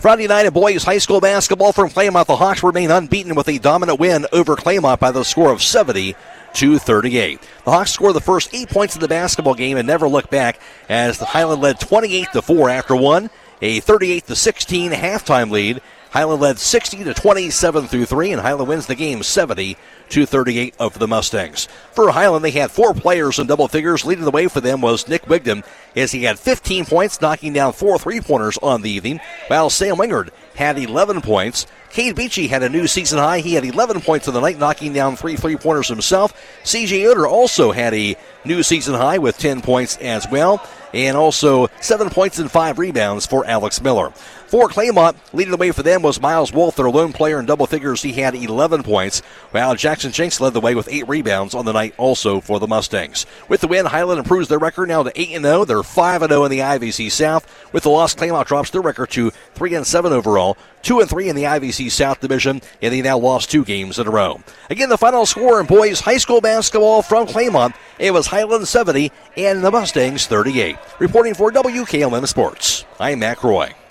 Friday night in boys high school basketball from Claymont. The Hawks remain unbeaten with a dominant win over Claymont by the score of 70-38. The Hawks scored the first 8 points of the basketball game and never looked back as the Highland led 28-4 after one. A 38-16 halftime lead. Highland led 60-27 through 3, and Highland wins the game 70-38 over the Mustangs. For Highland, they had 4 players in double figures. Leading the way for them was Nick Wigdon, as he had 15 points, knocking down 4 3-pointers on the evening, while Sam Wingard had 11 points. Cade Beachy had a new season high. He had 11 points of the night, knocking down 3 3-pointers himself. C.J. Yoder also had a new season high with 10 points as well, and also 7 points and 5 rebounds for Alex Miller. For Claymont, leading the way for them was Miles Wolf, their lone player in double figures. He had 11 points, while Jackson Jenks led the way with 8 rebounds on the night also for the Mustangs. With the win, Highland improves their record now to 8-0. They're 5-0 in the IVC South. With the loss, Claymont drops their record to 3-7 overall, 2-3 in the IVC South Division, and they now lost 2 games in a row. Again, the final score in boys high school basketball from Claymont, it was Highland 70 and the Mustangs 38. Reporting for WKLM Sports, I'm Matt Roy.